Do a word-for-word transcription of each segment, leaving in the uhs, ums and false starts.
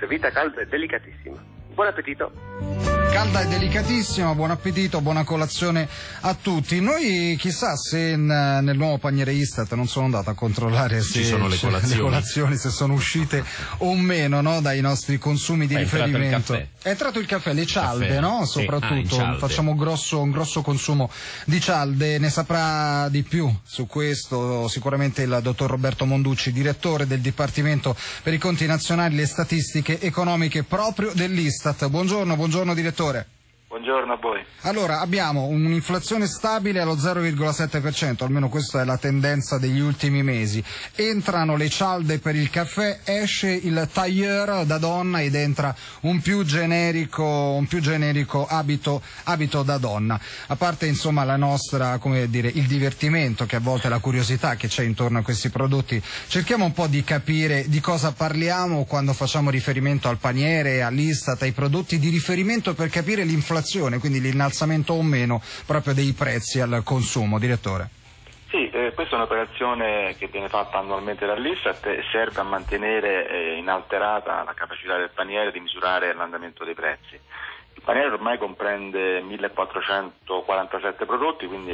servita calda e delicatissima. Buon appetito! Calda e delicatissima, buon appetito, buona colazione a tutti. Noi chissà se in, nel nuovo paniere Istat, non sono andato a controllare se ci sono le colazioni. le colazioni se sono uscite o meno, no, dai nostri consumi di è riferimento. Entrato è entrato il caffè, le cialde, caffè. no? Sì. Soprattutto Ah, facciamo grosso, un grosso consumo di cialde, ne saprà di più su questo sicuramente il dottor Roberto Monducci, direttore del Dipartimento per i conti nazionali e le statistiche economiche proprio dell'Istat. Buongiorno, buongiorno direttore. Buongiorno a voi. Allora, abbiamo un'inflazione stabile allo zero virgola sette per cento, almeno questa è la tendenza degli ultimi mesi. Entrano le cialde per il caffè, esce il tailleur da donna ed entra un più generico, un più generico abito, abito da donna. A parte insomma la nostra, come dire, il divertimento, che a volte è la curiosità che c'è intorno a questi prodotti, cerchiamo un po' di capire di cosa parliamo quando facciamo riferimento al paniere, all'Istat, ai prodotti di riferimento per capire l'inflazione, quindi l'innalzamento o meno proprio dei prezzi al consumo. Direttore. Sì, eh, questa è un'operazione che viene fatta annualmente dall'Istat e serve a mantenere eh, inalterata la capacità del paniere di misurare l'andamento dei prezzi. Il paniere ormai comprende millequattrocentoquarantasette prodotti, quindi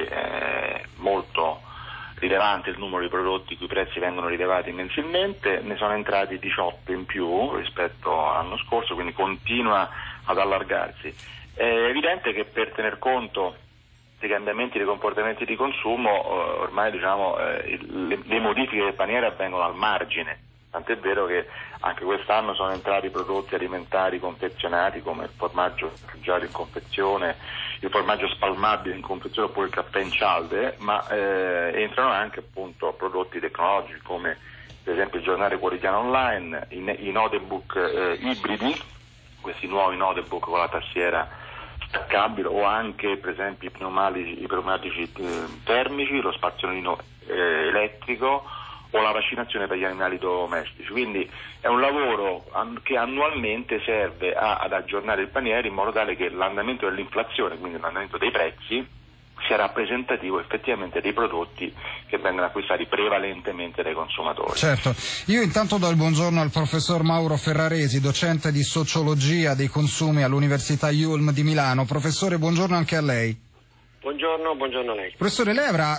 è molto rilevante il numero di prodotti i cui prezzi vengono rilevati mensilmente. Ne sono entrati diciotto in più rispetto all'anno scorso, quindi continua ad allargarsi. È evidente che per tener conto dei cambiamenti dei comportamenti di consumo eh, ormai diciamo eh, le, le modifiche del paniere avvengono al margine, tant'è vero che anche quest'anno sono entrati prodotti alimentari confezionati come il formaggio già in confezione, il formaggio spalmabile in confezione oppure il caffè in cialde, ma eh, entrano anche appunto prodotti tecnologici come per esempio il giornale quotidiano online, i, i notebook eh, ibridi, questi nuovi notebook con la tastiera staccabile, o anche per esempio i pneumatici, i pneumatici eh, termici, lo spazzolino eh, elettrico o la vaccinazione per gli animali domestici. Quindi è un lavoro an- che annualmente serve a- ad aggiornare il paniere in modo tale che l'andamento dell'inflazione, quindi l'andamento dei prezzi, sia rappresentativo effettivamente dei prodotti che vengono acquistati prevalentemente dai consumatori. Certo, io intanto do il buongiorno al professor Mauro Ferraresi, docente di sociologia dei consumi all'Università I U L M di Milano. Professore, buongiorno anche a lei. Buongiorno, buongiorno a lei. Professore, lei avrà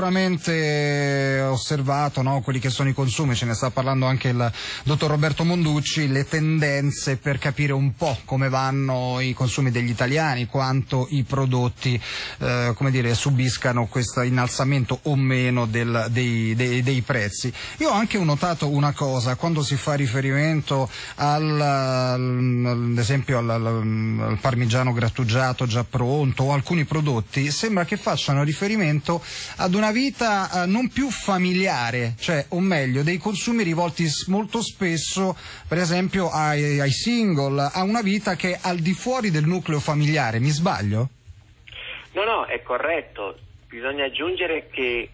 sicuramente osservato, no, quelli che sono i consumi, ce ne sta parlando anche il dottor Roberto Monducci, le tendenze per capire un po' come vanno i consumi degli italiani, quanto i prodotti eh, come dire, subiscano questo innalzamento o meno del, dei, dei, dei prezzi. Io ho anche notato una cosa, quando si fa riferimento al, al, ad esempio al, al, al parmigiano grattugiato già pronto o alcuni prodotti, sembra che facciano riferimento ad una vita eh, non più familiare, cioè, o meglio, dei consumi rivolti molto spesso, per esempio, ai, ai single, a una vita che è al di fuori del nucleo familiare. Mi sbaglio? No, no, è corretto. Bisogna aggiungere che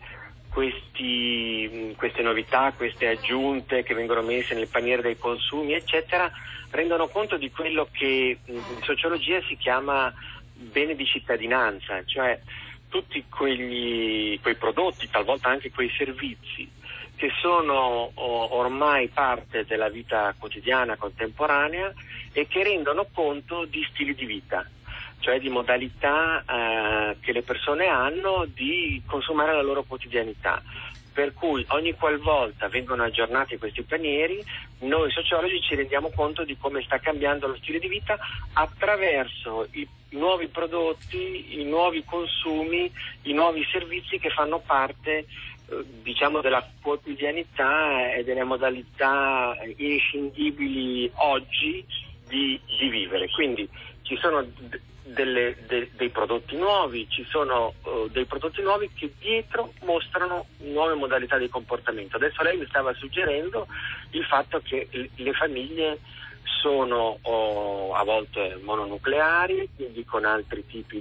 questi, queste novità, queste aggiunte che vengono messe nel paniere dei consumi, eccetera, rendono conto di quello che in sociologia si chiama bene di cittadinanza, cioè tutti quegli, quei prodotti, talvolta anche quei servizi che sono o, ormai parte della vita quotidiana contemporanea e che rendono conto di stili di vita, cioè di modalità eh, che le persone hanno di consumare la loro quotidianità. Per cui ogni qualvolta vengono aggiornati questi panieri, noi sociologi ci rendiamo conto di come sta cambiando lo stile di vita attraverso i nuovi prodotti, i nuovi consumi, i nuovi servizi che fanno parte eh, diciamo della quotidianità e delle modalità inscindibili oggi di, di vivere. Quindi ci sono d- delle, de- dei prodotti nuovi, ci sono uh, dei prodotti nuovi che dietro mostrano nuove modalità di comportamento. Adesso lei mi stava suggerendo il fatto che l- le famiglie sono oh, a volte mononucleari, quindi con altri tipi di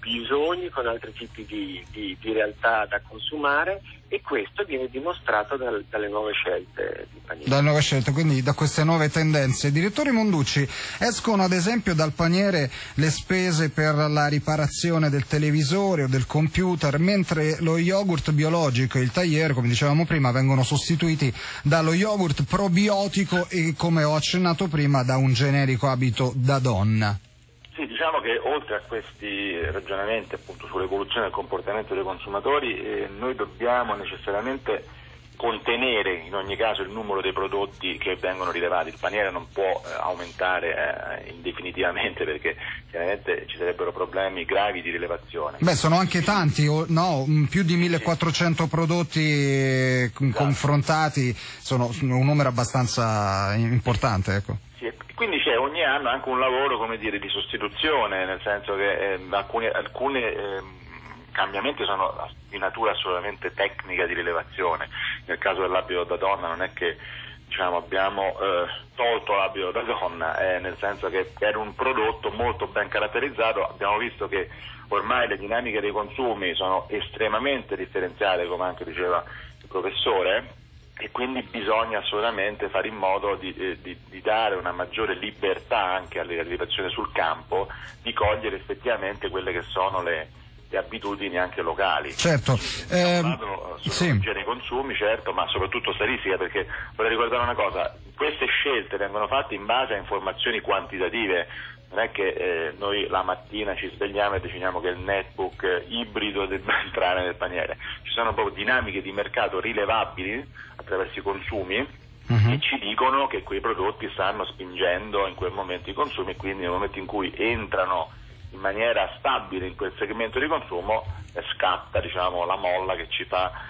bisogni, con altri tipi di, di, di realtà da consumare, e questo viene dimostrato dal, dalle nuove scelte di paniere. Dalle nuove scelte, quindi da queste nuove tendenze. Direttore Monducci, escono ad esempio dal paniere le spese per la riparazione del televisore o del computer, mentre lo yogurt biologico e il tagliere, come dicevamo prima, vengono sostituiti dallo yogurt probiotico e, come ho accennato prima, da un generico abito da donna. Sì, diciamo che oltre a questi ragionamenti appunto sull'evoluzione del comportamento dei consumatori, eh, noi dobbiamo necessariamente contenere in ogni caso il numero dei prodotti che vengono rilevati. Il paniere non può eh, aumentare eh, indefinitivamente, perché chiaramente ci sarebbero problemi gravi di rilevazione. Beh, sono anche tanti, no? Più di millequattrocento sì. prodotti eh, esatto. confrontati, sono un numero abbastanza importante, ecco. Sì, quindi c'è ogni anno anche un lavoro, come dire, di sostituzione, nel senso che eh, alcune, alcune eh, cambiamenti sono di natura assolutamente tecnica di rilevazione. Nel caso dell'abito da donna non è che diciamo abbiamo eh, tolto l'abito da donna, eh, nel senso che era un prodotto molto ben caratterizzato. Abbiamo visto che ormai le dinamiche dei consumi sono estremamente differenziate, come anche diceva il professore, e quindi bisogna assolutamente fare in modo di, eh, di, di dare una maggiore libertà anche alle rilevazioni sul campo, di cogliere effettivamente quelle che sono le, le abitudini anche locali. Certo. Eh, sì. I consumi, certo, ma soprattutto statistica, perché vorrei ricordare una cosa: queste scelte vengono fatte in base a informazioni quantitative. Non è che eh, noi la mattina ci svegliamo e decidiamo che il netbook eh, ibrido debba entrare nel paniere. Ci sono proprio dinamiche di mercato rilevabili attraverso i consumi, uh-huh. che ci dicono che quei prodotti stanno spingendo in quel momento i consumi, e quindi nel momento in cui entrano in maniera stabile in quel segmento di consumo eh, scatta, diciamo, la molla che ci fa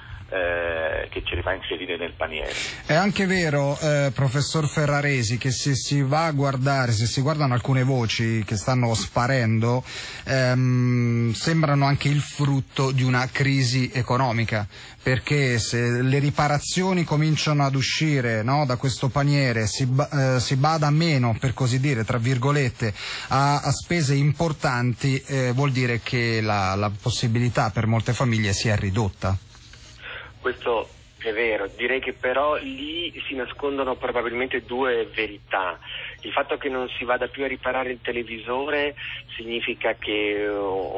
Eh, che ce li fa inserire nel paniere. È anche vero, eh, professor Ferraresi, che se si va a guardare, se si guardano alcune voci che stanno sparendo, ehm, sembrano anche il frutto di una crisi economica, perché se le riparazioni cominciano ad uscire, no, da questo paniere, si, eh, si bada meno, per così dire, tra virgolette, a, a spese importanti, eh, vuol dire che la, la possibilità per molte famiglie si è ridotta. Questo è vero, direi che però lì si nascondono probabilmente due verità. Il fatto che non si vada più a riparare il televisore significa che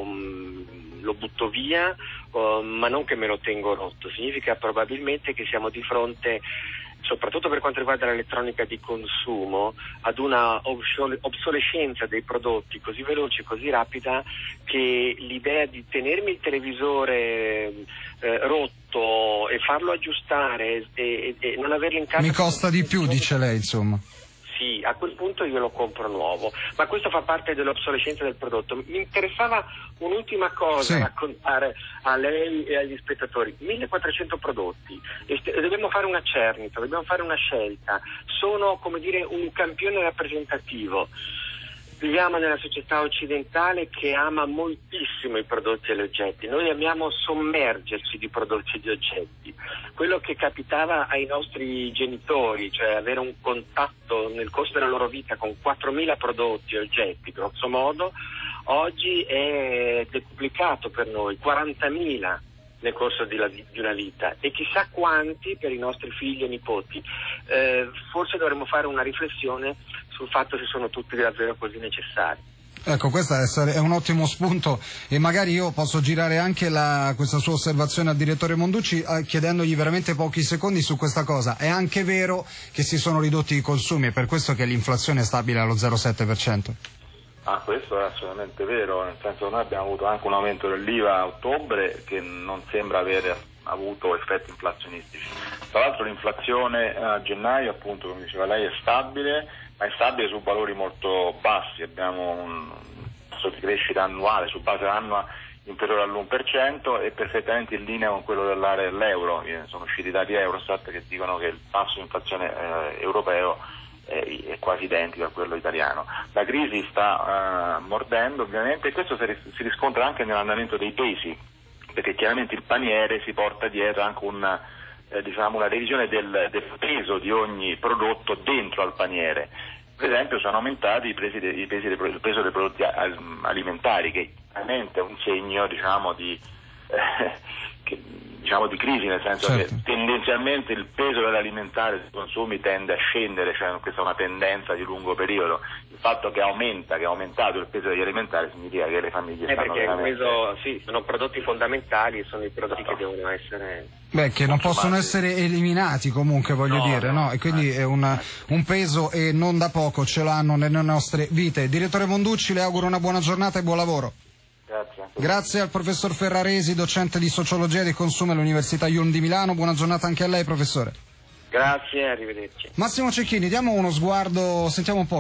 um, lo butto via, um, ma non che me lo tengo rotto, significa probabilmente che siamo di fronte, soprattutto per quanto riguarda l'elettronica di consumo, ad una obsolescenza dei prodotti così veloce, così rapida, che l'idea di tenermi il televisore eh, rotto e farlo aggiustare e, e, e non averlo in casa... Mi costa di più, dice lei, insomma. Sì, a quel punto io lo compro nuovo, ma questo fa parte dell'obsolescenza del prodotto. Mi interessava un'ultima cosa sì. raccontare a lei e agli spettatori. millequattrocento prodotti, e dobbiamo fare una cernita, dobbiamo fare una scelta, sono, come dire, un campione rappresentativo. Viviamo nella società occidentale che ama moltissimo i prodotti e gli oggetti. Noi amiamo sommergerci di prodotti e di oggetti. Quello che capitava ai nostri genitori, cioè avere un contatto nel corso della loro vita con quattromila prodotti e oggetti, grosso modo, oggi è decuplicato per noi, quarantamila nel corso di, la, di una vita, e chissà quanti per i nostri figli e nipoti. Eh, forse dovremmo fare una riflessione sul fatto se sono tutti davvero così necessari. Ecco, questo è un ottimo spunto, e magari io posso girare anche la, questa sua osservazione al direttore Monducci eh, chiedendogli veramente pochi secondi su questa cosa. È anche vero che si sono ridotti i consumi, è per questo che l'inflazione è stabile allo zero virgola sette per cento? Ah, questo è assolutamente vero, nel senso che noi abbiamo avuto anche un aumento dell'I V A a ottobre che non sembra avere avuto effetti inflazionistici. Tra l'altro l'inflazione a gennaio, appunto, come diceva lei, è stabile, ma è stabile su valori molto bassi. Abbiamo un tasso di crescita annuale su base annua inferiore all'uno per cento e perfettamente in linea con quello dell'area dell'euro. Sono usciti dati Eurostat che dicono che il tasso di inflazione eh, europeo è quasi identico a quello italiano. La crisi sta uh, mordendo ovviamente, e questo si riscontra anche nell'andamento dei pesi, perché chiaramente il paniere si porta dietro anche una, eh, diciamo una revisione del, del peso di ogni prodotto dentro al paniere. Per esempio sono aumentati i pesi dei, i pesi dei, il peso dei prodotti alimentari, che chiaramente è un segno, diciamo, di, eh, che, diciamo, di crisi, nel senso certo. che tendenzialmente il peso dell'alimentare sui consumi tende a scendere, cioè questa è una tendenza di lungo periodo. Il fatto che aumenta, che è aumentato il peso degli alimentari significa che le famiglie eh stanno perché veramente... questo, sì, sono prodotti fondamentali e sono i prodotti no. che devono essere... Beh, che non possono essere eliminati comunque, voglio no, dire, no? no? E quindi è una, un peso e non da poco ce l'hanno nelle nostre vite. Direttore Monducci, le auguro una buona giornata e buon lavoro. Grazie. Grazie al professor Ferraresi, docente di sociologia dei consumi all'Università Yulm di Milano. Buona giornata anche a lei, professore. Grazie, arrivederci. Massimo Cecchini, diamo uno sguardo, sentiamo un po'